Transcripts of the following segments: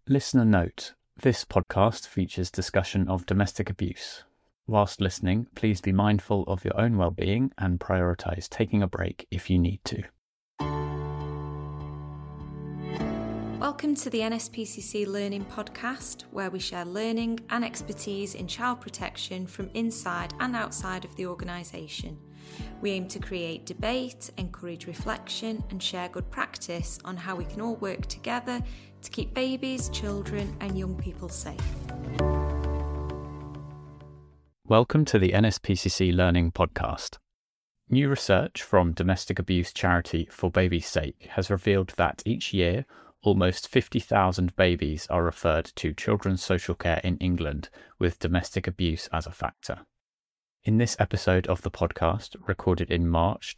Listener note, this podcast features discussion of domestic abuse. Whilst listening, please be mindful of your own well-being and prioritise taking a break if you need to. Welcome to the NSPCC Learning Podcast, where we share learning and expertise in child protection from inside and outside of the organisation. We aim to create debate, encourage reflection and share good practice on how we can all work together to keep babies, children and young people safe. Welcome to the NSPCC Learning Podcast. New research from domestic abuse charity For Baby's Sake has revealed that each year, almost 50,000 babies are referred to children's social care in England with domestic abuse as a factor. In this episode of the podcast, recorded in March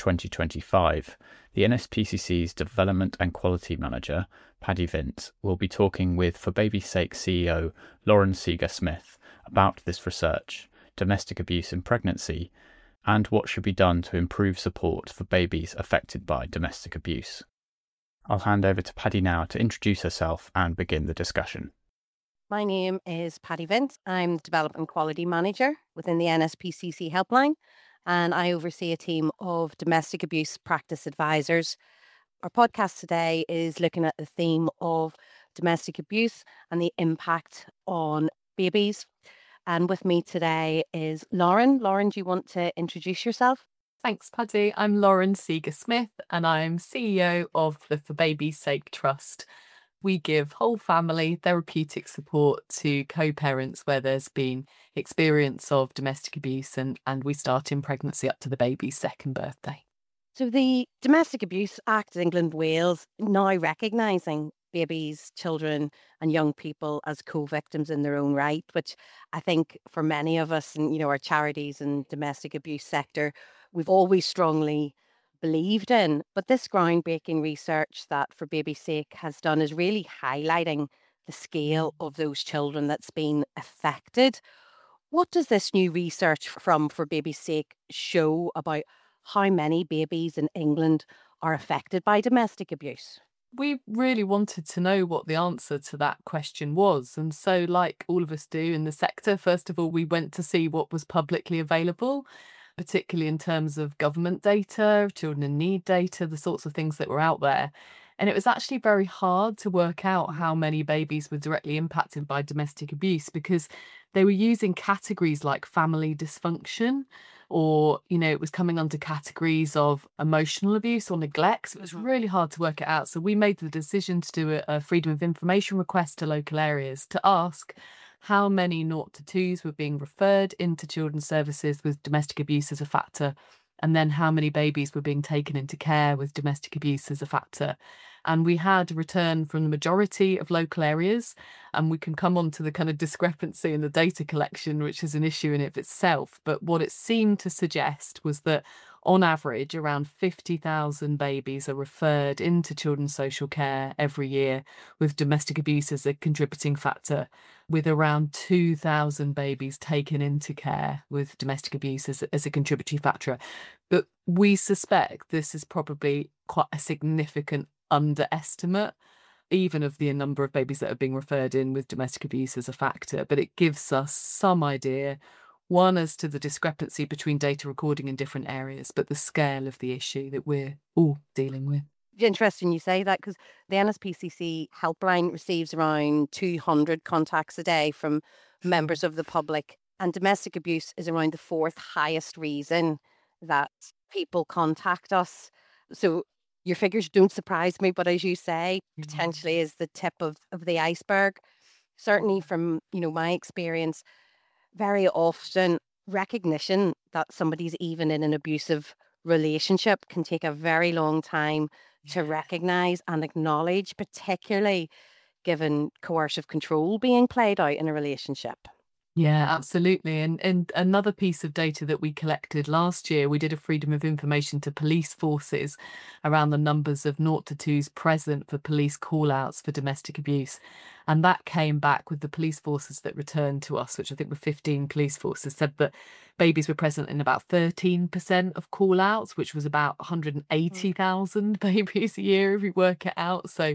2025, the NSPCC's Development and Quality Manager, Paddy Vince, will be talking with For Baby's Sake CEO Lauren Seeger-Smith about this research, domestic abuse in pregnancy, and what should be done to improve support for babies affected by domestic abuse. I'll hand over to Paddy now to introduce herself and begin the discussion. My name is Paddy Vince. I'm the Development Quality Manager within the NSPCC Helpline, and I oversee a team of domestic abuse practice advisors. Our podcast today is looking at the theme of domestic abuse and the impact on babies. And with me today is Lauren. Lauren, do you want to introduce yourself? Thanks, Paddy. I'm Lauren Seeger-Smith and I'm CEO of the For Baby's Sake Trust. We give whole family therapeutic support to co-parents where there's been experience of domestic abuse and we start in pregnancy up to the baby's second birthday. So the Domestic Abuse Act of England Wales now recognising babies, children and young people as co-victims in their own right, which I think for many of us and our charities and domestic abuse sector, we've always strongly believed in. But this groundbreaking research that For Baby's Sake has done is really highlighting the scale of those children that's been affected. What does this new research from For Baby's Sake show about how many babies in England are affected by domestic abuse? We really wanted to know what the answer to that question was. And so, like all of us do in the sector, first of all, we went to see what was publicly available, particularly in terms of government data, children in need data, the sorts of things that were out there. And it was actually very hard to work out how many babies were directly impacted by domestic abuse because they were using categories like family dysfunction or, it was coming under categories of emotional abuse or neglect. So it was really hard to work it out. So we made the decision to do a Freedom of Information request to local areas to ask how many 0 to 2s were being referred into children's services with domestic abuse as a factor, and then how many babies were being taken into care with domestic abuse as a factor. And we had a return from the majority of local areas, and we can come on to the kind of discrepancy in the data collection, which is an issue in of itself. But what it seemed to suggest was that on average, around 50,000 babies are referred into children's social care every year with domestic abuse as a contributing factor, with around 2,000 babies taken into care with domestic abuse as a contributory factor. But we suspect this is probably quite a significant underestimate, even of the number of babies that are being referred in with domestic abuse as a factor. But it gives us some idea, one, as to the discrepancy between data recording in different areas, but the scale of the issue that we're all dealing with. Interesting you say that, because the NSPCC helpline receives around 200 contacts a day from members of the public, and domestic abuse is around the fourth highest reason that people contact us. So your figures don't surprise me, but as you say, potentially is the tip of the iceberg. Certainly from my experience, very often recognition that somebody's even in an abusive relationship can take a very long time to recognise and acknowledge, particularly given coercive control being played out in a relationship. Yeah, absolutely. And another piece of data that we collected last year, we did a Freedom of Information to police forces around the numbers of 0 to 2s present for police call-outs for domestic abuse. And that came back with the police forces that returned to us, which I think were 15 police forces, said that babies were present in about 13% of call-outs, which was about 180,000 babies a year if you work it out. So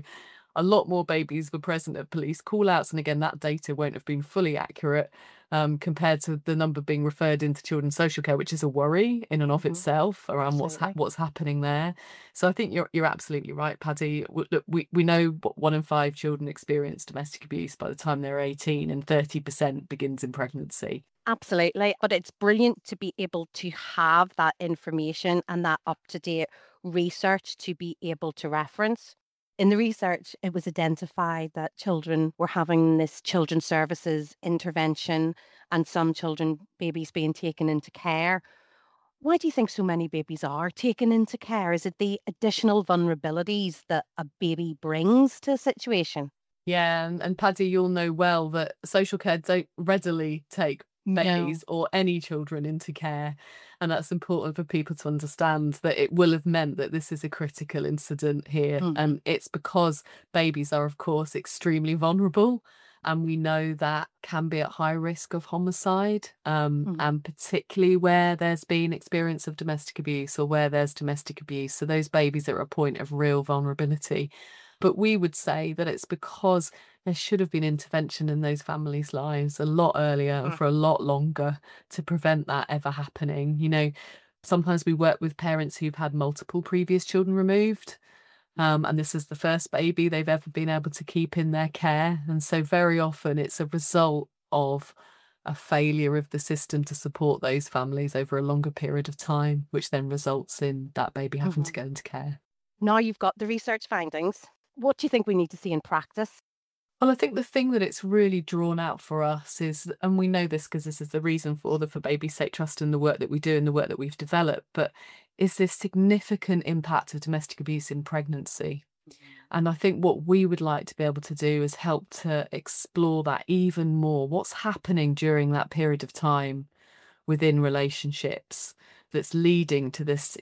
a lot more babies were present at police call-outs. And again, that data won't have been fully accurate compared to the number being referred into children's social care, which is a worry in and of itself around Absolutely. what's happening there. So I think you're absolutely right, Paddy. Look, we know 1 in 5 children experience domestic abuse by the time they're 18, and 30% begins in pregnancy. Absolutely. But it's brilliant to be able to have that information and that up-to-date research to be able to reference. In the research, it was identified that children were having this children's services intervention and some babies being taken into care. Why do you think so many babies are taken into care? Is it the additional vulnerabilities that a baby brings to a situation? Yeah, and Paddy, you'll know well that social care don't readily take babies or any children into care. And that's important for people to understand, that it will have meant that this is a critical incident here. And it's because babies are, of course, extremely vulnerable. And we know that can be at high risk of homicide, and particularly where there's been experience of domestic abuse or where there's domestic abuse. So those babies are at a point of real vulnerability. But we would say that it's because there should have been intervention in those families' lives a lot earlier and for a lot longer to prevent that ever happening. You know, sometimes we work with parents who've had multiple previous children removed. And this is the first baby they've ever been able to keep in their care. And so very often it's a result of a failure of the system to support those families over a longer period of time, which then results in that baby having to go into care. Now you've got the research findings. What do you think we need to see in practice? Well, I think the thing that it's really drawn out for us is, and we know this because this is the reason for the For Baby's Sake Trust and the work that we do and the work that we've developed, but is this significant impact of domestic abuse in pregnancy. And I think what we would like to be able to do is help to explore that even more. What's happening during that period of time within relationships that's leading to this,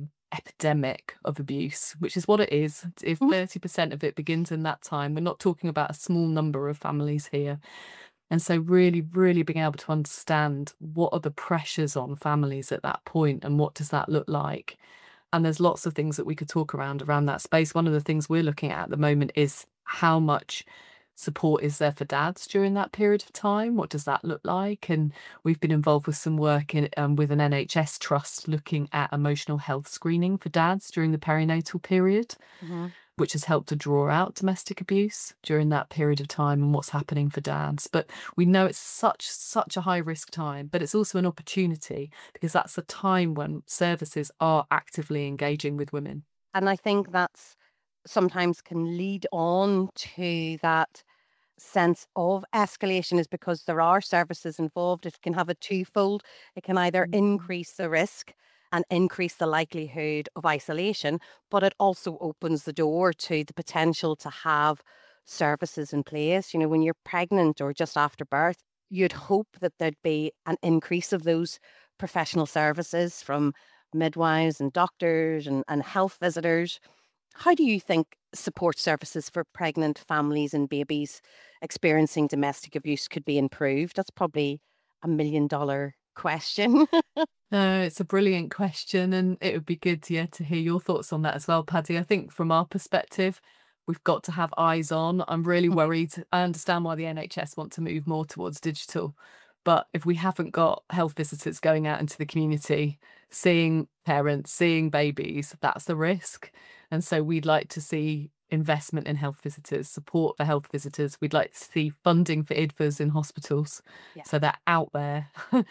epidemic of abuse, which is what it is. If 30% of it begins in that time, we're not talking about a small number of families here. And so really, really being able to understand what are the pressures on families at that point and what does that look like. And there's lots of things that we could talk around that space. One of the things we're looking at the moment is how much support is there for dads during that period of time? What does that look like? And we've been involved with some work with an NHS trust looking at emotional health screening for dads during the perinatal period, which has helped to draw out domestic abuse during that period of time and what's happening for dads. But we know it's such a high risk time, but it's also an opportunity because that's a time when services are actively engaging with women. And I think that's sometimes can lead on to that sense of escalation, is because there are services involved. It can have a twofold. It can either increase the risk and increase the likelihood of isolation, but it also opens the door to the potential to have services in place. You know, when you're pregnant or just after birth, you'd hope that there'd be an increase of those professional services from midwives and doctors and health visitors. How do you think support services for pregnant families and babies experiencing domestic abuse could be improved? That's probably $1 million question. No, it's a brilliant question, and it would be good to hear your thoughts on that as well, Paddy. I think from our perspective, we've got to have eyes on. I'm really worried. I understand why the NHS want to move more towards digital, but if we haven't got health visitors going out into the community, seeing parents, seeing babies, that's the risk. And so we'd like to see investment in health visitors, support for health visitors. We'd like to see funding for IDVAs in hospitals. So they're out there,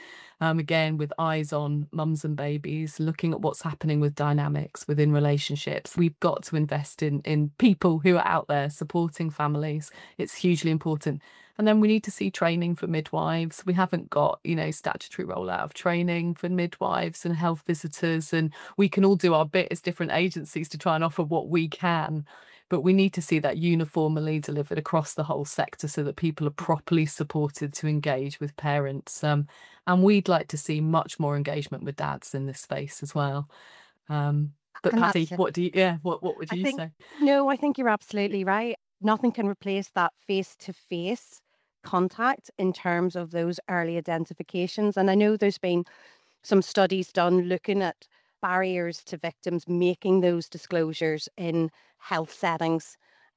again, with eyes on mums and babies, looking at what's happening with dynamics within relationships. We've got to invest in people who are out there supporting families. It's hugely important. And then we need to see training for midwives. We haven't got, statutory rollout of training for midwives and health visitors. And we can all do our bit as different agencies to try and offer what we can. But we need to see that uniformly delivered across the whole sector so that people are properly supported to engage with parents. And we'd like to see much more engagement with dads in this space as well. But Paddy, what would you say? No, I think you're absolutely right. Nothing can replace that face-to-face contact in terms of those early identifications. And I know there's been some studies done looking at barriers to victims making those disclosures in health settings.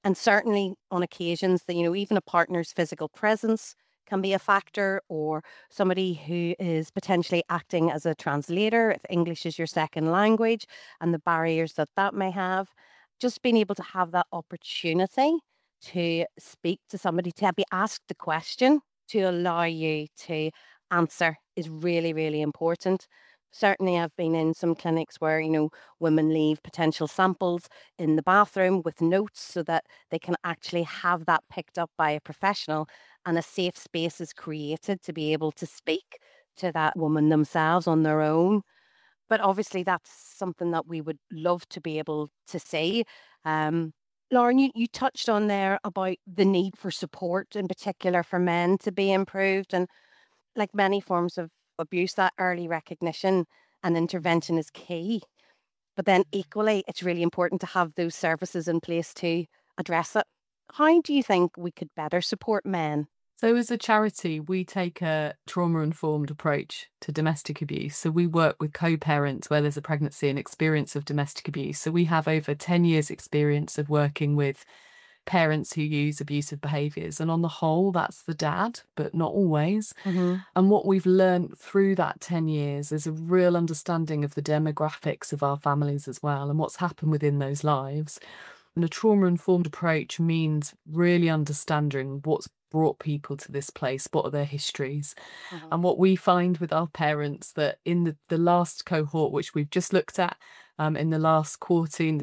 And certainly on occasions that, even a partner's physical presence can be a factor, or somebody who is potentially acting as a translator if English is your second language, and the barriers that that may have. Just being able to have that opportunity to speak to somebody, to be asked the question, to allow you to answer is really, really important. Certainly, I've been in some clinics where, women leave potential samples in the bathroom with notes so that they can actually have that picked up by a professional, and a safe space is created to be able to speak to that woman themselves on their own. But obviously, that's something that we would love to be able to see. Um, Lauren, you touched on there about the need for support, in particular for men, to be improved. And like many forms of abuse, that early recognition and intervention is key. But then equally, it's really important to have those services in place to address it. How do you think we could better support men? So as a charity, we take a trauma-informed approach to domestic abuse. So we work with co-parents where there's a pregnancy and experience of domestic abuse. So we have over 10 years experience of working with parents who use abusive behaviours. And on the whole, that's the dad, but not always. Mm-hmm. And what we've learned through that 10 years is a real understanding of the demographics of our families as well and what's happened within those lives. And a trauma-informed approach means really understanding what's brought people to this place, what are their histories. Mm-hmm. And what we find with our parents, that in the last cohort, which we've just looked at, in the last quartile,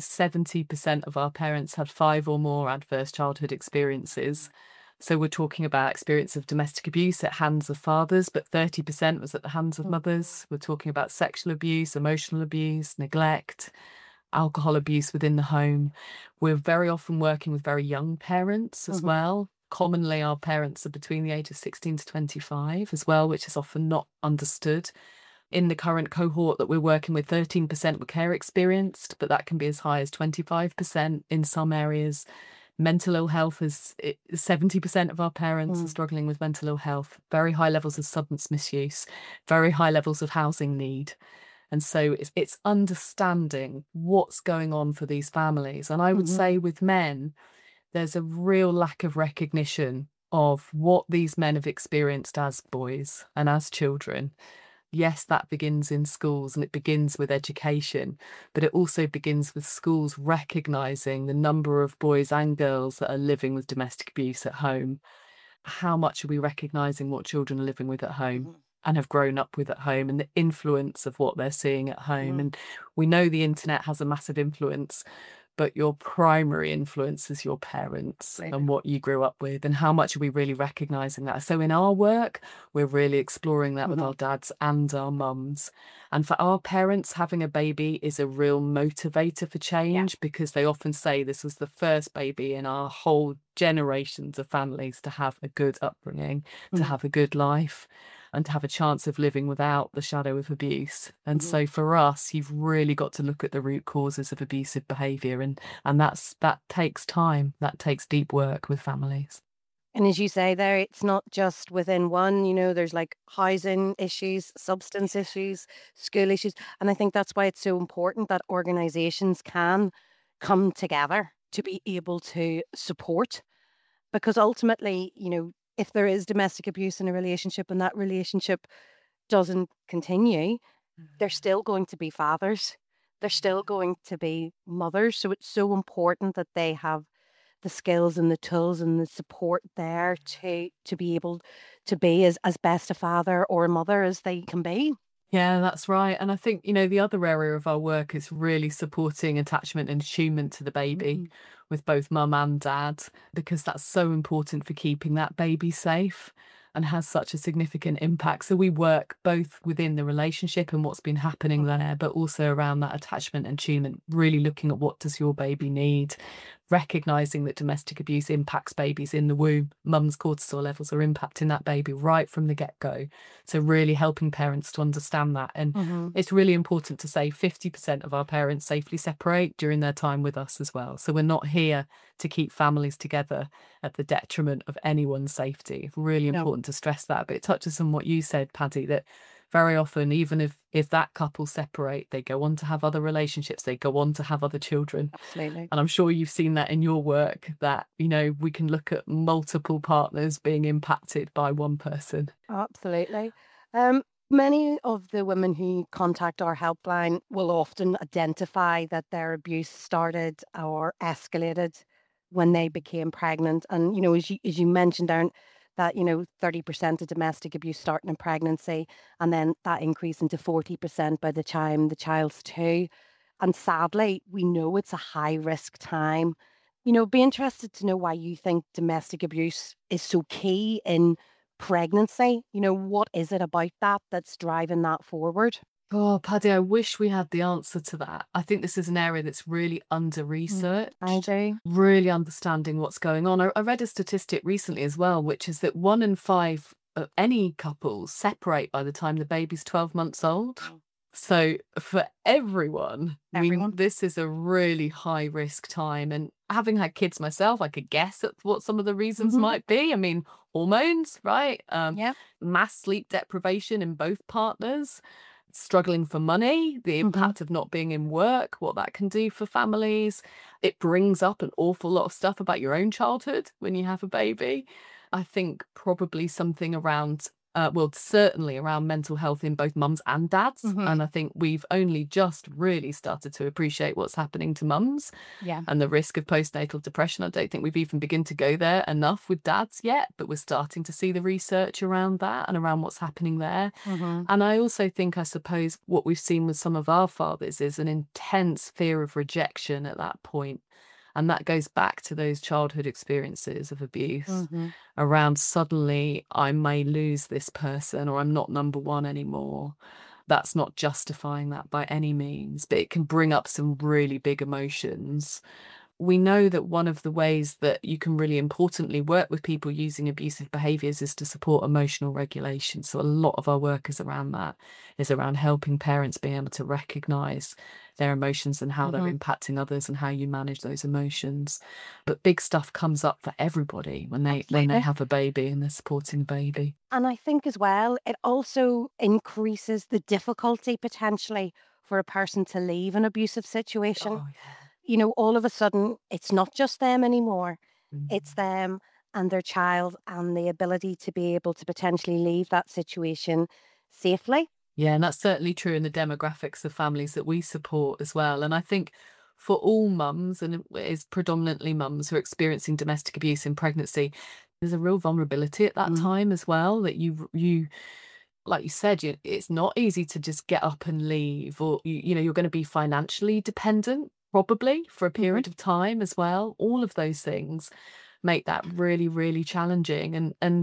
70% of our parents had 5 or more adverse childhood experiences. So we're talking about experience of domestic abuse at hands of fathers, but 30% was at the hands of mothers. We're talking about sexual abuse, emotional abuse, neglect, alcohol abuse within the home. We're very often working with very young parents as well. Commonly, our parents are between the age of 16 to 25 as well, which is often not understood. In the current cohort that we're working with, 13% were care experienced, but that can be as high as 25% in some areas. Mental ill health is 70% of our parents are struggling with mental ill health, very high levels of substance misuse, very high levels of housing need. And so it's understanding what's going on for these families. And I would say with men, there's a real lack of recognition of what these men have experienced as boys and as children. Yes, that begins in schools and it begins with education, but it also begins with schools recognising the number of boys and girls that are living with domestic abuse at home. How much are we recognising what children are living with at home and have grown up with at home, and the influence of what they're seeing at home? And we know the internet has a massive influence, but your primary influence is your parents and what you grew up with, and how much are we really recognising that? So in our work, we're really exploring that with our dads and our mums. And for our parents, having a baby is a real motivator for change, because they often say this was the first baby in our whole generations of families to have a good upbringing, to have a good life, and to have a chance of living without the shadow of abuse. And so for us, you've really got to look at the root causes of abusive behaviour, and that takes time, that takes deep work with families. And as you say there, it's not just within one, there's like housing issues, substance issues, school issues. And I think that's why it's so important that organisations can come together to be able to support. Because ultimately, if there is domestic abuse in a relationship and that relationship doesn't continue, they're still going to be fathers. They're still going to be mothers. So it's so important that they have the skills and the tools and the support there to be able to be as best a father or a mother as they can be. Yeah, that's right. And I think, the other area of our work is really supporting attachment and attunement to the baby with both mum and dad, because that's so important for keeping that baby safe and has such a significant impact. So we work both within the relationship and what's been happening there, but also around that attachment and attunement, really looking at what does your baby need, recognising that domestic abuse impacts babies in the womb. Mum's cortisol levels are impacting that baby right from the get-go. So really helping parents to understand that. And it's really important to say 50% of our parents safely separate during their time with us as well. So we're not here to keep families together at the detriment of anyone's safety. Really important to stress that. But it touches on what you said, Paddy, that very often, even if that couple separate, they go on to have other relationships, they go on to have other children. Absolutely. And I'm sure you've seen that in your work, that, we can look at multiple partners being impacted by one person. Absolutely. Many of the women who contact our helpline will often identify that their abuse started or escalated when they became pregnant. And, as you mentioned, Darren, that, 30% of domestic abuse starting in pregnancy, and then that increasing to 40% by the time the child's two. And sadly, we know it's a high risk time. Be interested to know why you think domestic abuse is so key in pregnancy. What is it about that that's driving that forward? Oh, Paddy, I wish we had the answer to that. I think this is an area that's really under I researched. do. Really understanding what's going on. I read a statistic recently as well, which is that 1 in 5 of any couples separate by the time the baby's 12 months old. Wow. So for everyone, Everyone. this is a really high risk time. And having had kids myself, I could guess at what some of the reasons Mhm. might be. I mean, hormones, right? Yeah. Mass sleep deprivation in both partners, struggling for money, the impact of not being in work, what that can do for families. It brings up an awful lot of stuff about your own childhood when you have a baby. I think probably something around, certainly around mental health in both mums and dads. Mhm. And I think we've only just really started to appreciate what's happening to mums Yeah. and the risk of postnatal depression. I don't think we've even begun to go there enough with dads yet, but we're starting to see the research around that and around what's happening there. Mhm. And I also think, I suppose, what we've seen with some of our fathers is an intense fear of rejection at that point. And that goes back to those childhood experiences of abuse Mhm. around suddenly I may lose this person or I'm not number one anymore. That's not justifying that by any means, but it can bring up some really big emotions. We know that one of the ways that you can really importantly work with people using abusive behaviours is to support emotional regulation. So a lot of our work is around that, is around helping parents being able to recognise their emotions and how they're Mhm. impacting others and how you manage those emotions. But big stuff comes up for everybody when they Absolutely. have a baby and they're supporting a baby. And I think as well, it also increases the difficulty potentially for a person to leave an abusive situation. Oh yeah. All of a sudden, it's not just them anymore. It's Mm. them and their child, and the ability to be able to potentially leave that situation safely. Yeah, and that's certainly true in the demographics of families that we support as well. And I think for all mums, and it is predominantly mums who are experiencing domestic abuse in pregnancy, there's a real vulnerability at that Mm. time as well. That you like you said, it's not easy to just get up and leave, or you're going to be financially dependent probably for a Mhm. period of time as well. All of those things make that really, really challenging.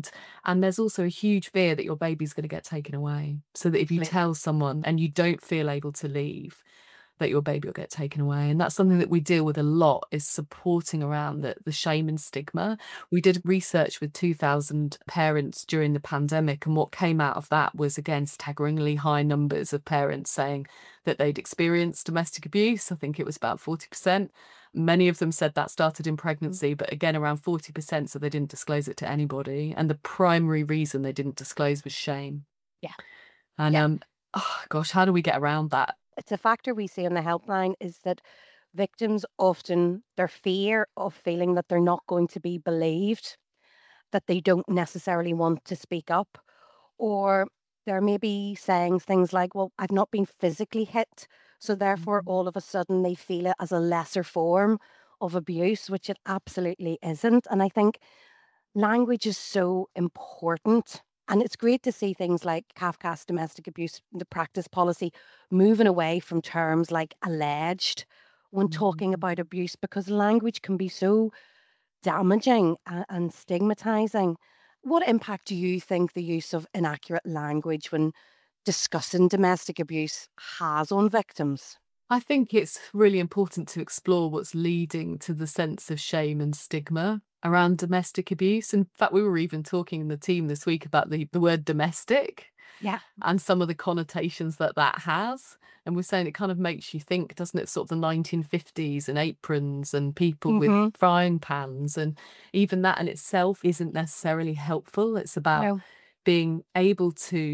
And there's also a huge fear that your baby's going to get taken away. So that if you Absolutely. tell someone and you don't feel able to leave, that your baby will get taken away. And that's something that we deal with a lot, is supporting around the shame and stigma. We did research with 2,000 parents during the pandemic, and what came out of that was, again, staggeringly high numbers of parents saying that they'd experienced domestic abuse. I think it was about 40%. Many of them said that started in pregnancy, but again, around 40%, so they didn't disclose it to anybody. And the primary reason they didn't disclose was shame. Yeah. And Yeah. oh gosh, how do we get around that? It's a factor we see on the helpline is that victims often, their fear of feeling that they're not going to be believed, that they don't necessarily want to speak up, or they're maybe saying things like, well, I've not been physically hit. So therefore, Mhm. all of a sudden, they feel it as a lesser form of abuse, which it absolutely isn't. And I think language is so important. And it's great to see things like Kafka's domestic abuse, the practice policy, moving away from terms like alleged when talking Mhm. about abuse, because language can be so damaging and stigmatizing. What impact do you think the use of inaccurate language when discussing domestic abuse has on victims? I think it's really important to explore what's leading to the sense of shame and stigma around domestic abuse. In fact, we were even talking in the team this week about the word domestic Yeah. and some of the connotations that that has. And we're saying it kind of makes you think, doesn't it, sort of the 1950s and aprons and people with Mm-hmm. frying pans. And even that in itself isn't necessarily helpful. It's about No. being able to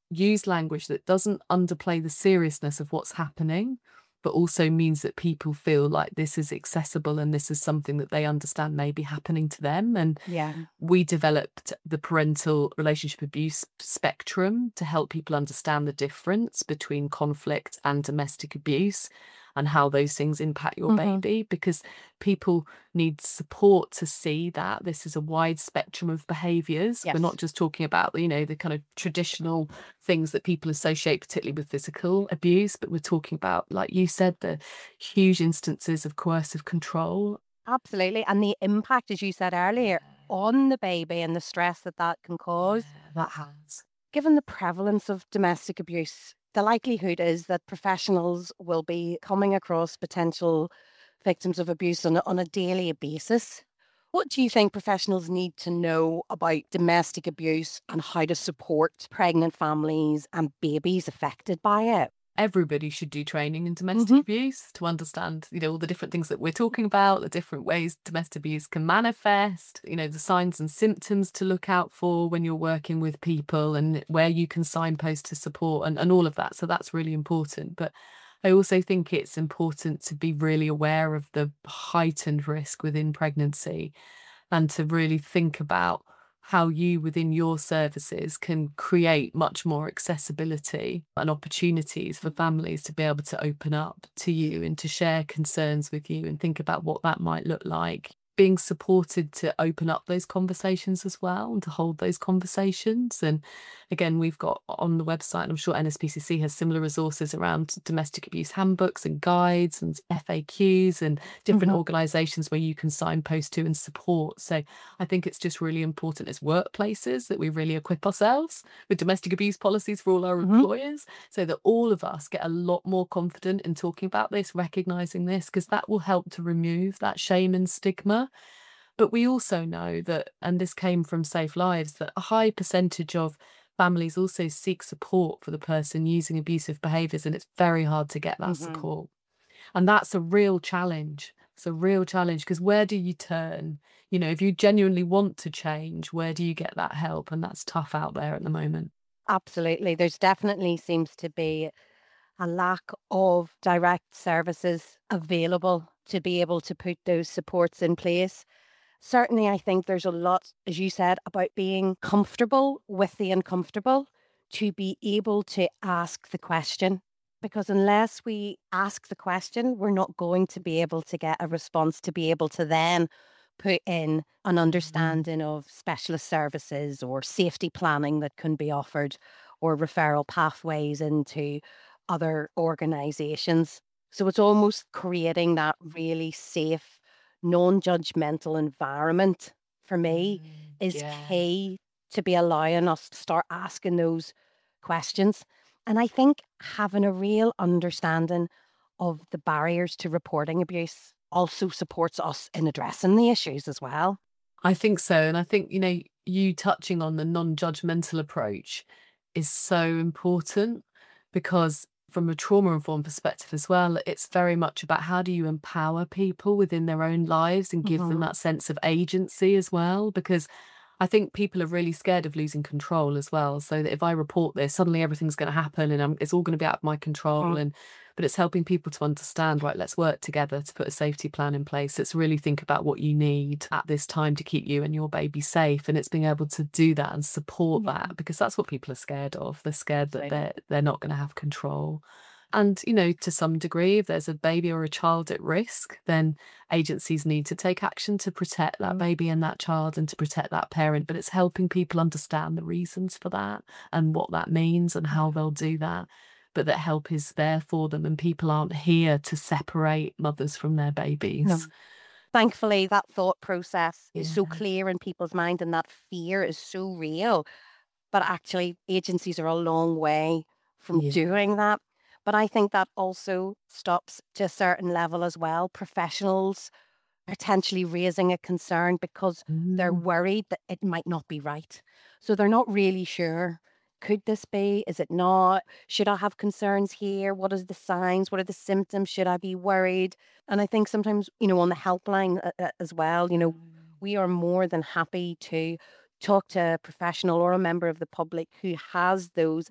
use language that doesn't underplay the seriousness of what's happening, but also means that people feel like this is accessible and this is something that they understand may be happening to them. And Yeah. we developed the parental relationship abuse spectrum to help people understand the difference between conflict and domestic abuse and how those things impact your baby, because people need support to see that this is a wide spectrum of behaviours. Yes. We're not just talking about, the kind of traditional things that people associate, particularly with physical abuse, but we're talking about, like you said, the huge instances of coercive control. Absolutely. And the impact, as you said earlier, on the baby and the stress that that can cause. That has. Given the prevalence of domestic abuse, the likelihood is that professionals will be coming across potential victims of abuse on a daily basis. What do you think professionals need to know about domestic abuse and how to support pregnant families and babies affected by it? Everybody should do training in domestic abuse to understand, all the different things that we're talking about, the different ways domestic abuse can manifest, the signs and symptoms to look out for when you're working with people and where you can signpost to support and all of that. So that's really important. But I also think it's important to be really aware of the heightened risk within pregnancy and to really think about how you within your services can create much more accessibility and opportunities for families to be able to open up to you and to share concerns with you and think about what that might look like. Being supported to open up those conversations as well and to hold those conversations. And again, we've got on the website, and I'm sure NSPCC has similar resources around domestic abuse handbooks and guides and FAQs and different organisations where you can signpost to and support. So I think it's just really important as workplaces that we really equip ourselves with domestic abuse policies for all our employers, so that all of us get a lot more confident in talking about this, recognising this, because that will help to remove that shame and stigma. But we also know that, and this came from Safe Lives, that a high percentage of families also seek support for the person using abusive behaviours, and it's very hard to get that support. And that's a real challenge. It's a real challenge because where do you turn? If you genuinely want to change, where do you get that help? And that's tough out there at the moment. Absolutely. There's definitely seems to be a lack of direct services available to be able to put those supports in place. Certainly, I think there's a lot, as you said, about being comfortable with the uncomfortable, to be able to ask the question. Because unless we ask the question, we're not going to be able to get a response to be able to then put in an understanding of specialist services or safety planning that can be offered or referral pathways into other organisations. So it's almost creating that really safe, non-judgmental environment for me is key to be allowing us to start asking those questions. And I think having a real understanding of the barriers to reporting abuse also supports us in addressing the issues as well. I think so. And I think, you touching on the non-judgmental approach is so important, because from a trauma-informed perspective as well, it's very much about how do you empower people within their own lives and give them that sense of agency as well, because I think people are really scared of losing control as well. So that if I report this, suddenly everything's going to happen and it's all going to be out of my control. But it's helping people to understand, right, let's work together to put a safety plan in place. Let's really think about what you need at this time to keep you and your baby safe. And it's being able to do that and support that, because that's what people are scared of. They're scared that they're not going to have control. And, to some degree, if there's a baby or a child at risk, then agencies need to take action to protect that baby and that child and to protect that parent. But it's helping people understand the reasons for that and what that means and how they'll do that. But that help is there for them, and people aren't here to separate mothers from their babies. No. Thankfully, that thought process is so clear in people's mind and that fear is so real. But actually, agencies are a long way from doing that. But I think that also stops to a certain level as well. Professionals potentially raising a concern because they're worried that it might not be right. So they're not really sure. Could this be? Is it not? Should I have concerns here? What are the signs? What are the symptoms? Should I be worried? And I think sometimes, on the helpline as well, we are more than happy to talk to a professional or a member of the public who has those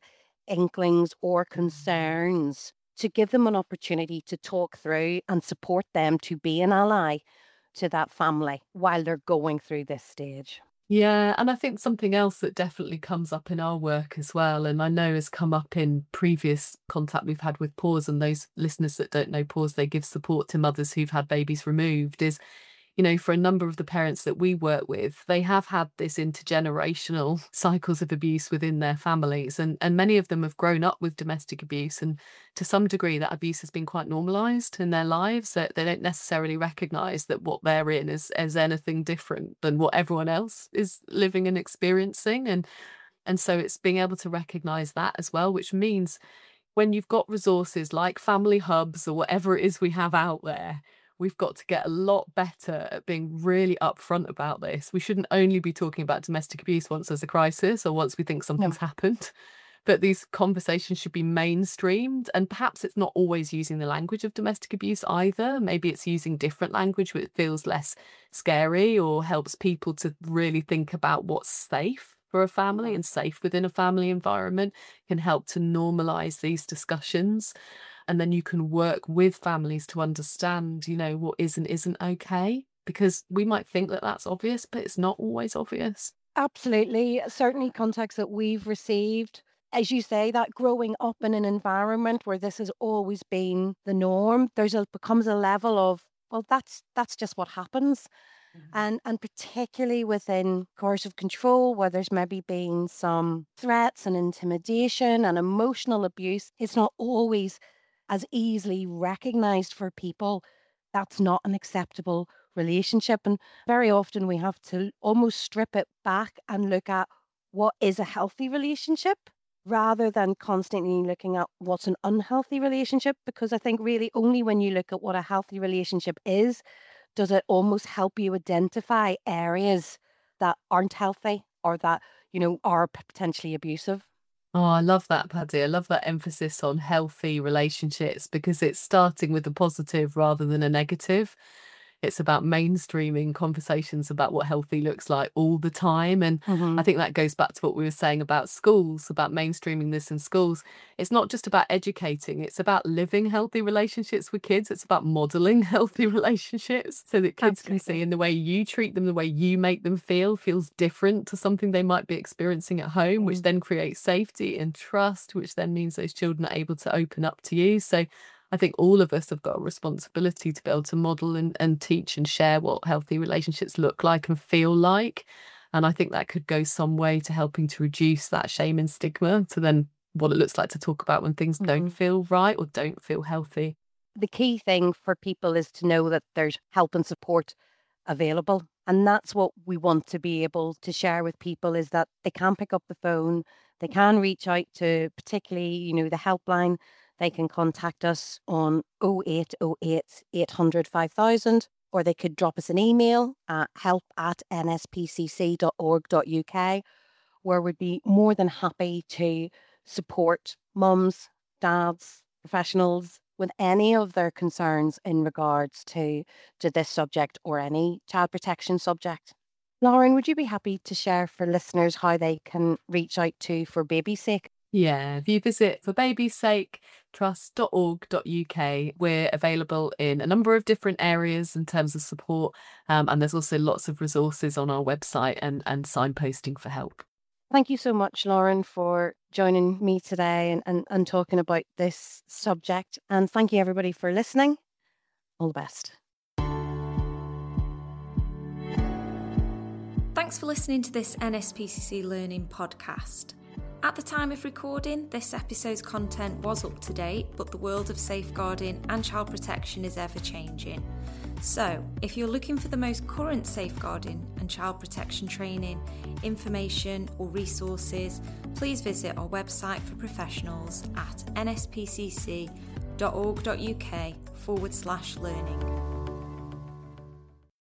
inklings or concerns, to give them an opportunity to talk through and support them to be an ally to that family while they're going through this stage. Yeah, and I think something else that definitely comes up in our work as well, and I know has come up in previous contact we've had with Pause, and those listeners that don't know Pause, they give support to mothers who've had babies removed, is, you know, for a number of the parents that we work with, they have had this intergenerational cycles of abuse within their families. And many of them have grown up with domestic abuse. And to some degree, that abuse has been quite normalised in their lives. That they don't necessarily recognise that what they're in is anything different than what everyone else is living and experiencing. And so it's being able to recognise that as well, which means when you've got resources like family hubs or whatever it is we have out there, we've got to get a lot better at being really upfront about this. We shouldn't only be talking about domestic abuse once there's a crisis or once we think something's happened, but these conversations should be mainstreamed. And perhaps it's not always using the language of domestic abuse either. Maybe it's using different language where it feels less scary or helps people to really think about what's safe for a family and safe within a family environment, can help to normalise these discussions. And then you can work with families to understand, you know, what is and isn't okay, because we might think that that's obvious, but it's not always obvious. Absolutely. Certainly contacts that we've received, as you say, that growing up in an environment where this has always been the norm, becomes a level of, well, that's just what happens. And particularly within coercive control, where there's maybe been some threats and intimidation and emotional abuse, it's not always as easily recognised for people. That's not an acceptable relationship. And very often we have to almost strip it back and look at what is a healthy relationship rather than constantly looking at what's an unhealthy relationship. Because I think really only when you look at what a healthy relationship is, does it almost help you identify areas that aren't healthy or that, you know, are potentially abusive. Oh, I love that, Paddy. I love that emphasis on healthy relationships because it's starting with a positive rather than a negative. It's about mainstreaming conversations about what healthy looks like all the time. And I think that goes back to what we were saying about schools, about mainstreaming this in schools. It's not just about educating, it's about living healthy relationships with kids. It's about modelling healthy relationships so that kids can see in the way you treat them, the way you make them feel feels different to something they might be experiencing at home, which then creates safety and trust, which then means those children are able to open up to you. So I think all of us have got a responsibility to be able to model and teach and share what healthy relationships look like and feel like. And I think that could go some way to helping to reduce that shame and stigma to then what it looks like to talk about when things don't feel right or don't feel healthy. The key thing for people is to know that there's help and support available. And that's what we want to be able to share with people, is that they can pick up the phone, they can reach out to particularly, you know, the helpline. They can contact us on 0808 800 5000, or they could drop us an email at help@nspcc.org.uk, where we'd be more than happy to support mums, dads, professionals with any of their concerns in regards to this subject or any child protection subject. Lauren, would you be happy to share for listeners how they can reach out to For Baby's Sake? Yeah, if you visit forbabysaketrust.org.uk, we're available in a number of different areas in terms of support, and there's also lots of resources on our website and signposting for help. Thank you so much, Lauren, for joining me today and talking about this subject. And thank you, everybody, for listening. All the best. Thanks for listening to this NSPCC Learning podcast. At the time of recording, this episode's content was up to date, but the world of safeguarding and child protection is ever changing. So, if you're looking for the most current safeguarding and child protection training, information or resources, please visit our website for professionals at nspcc.org.uk/learning.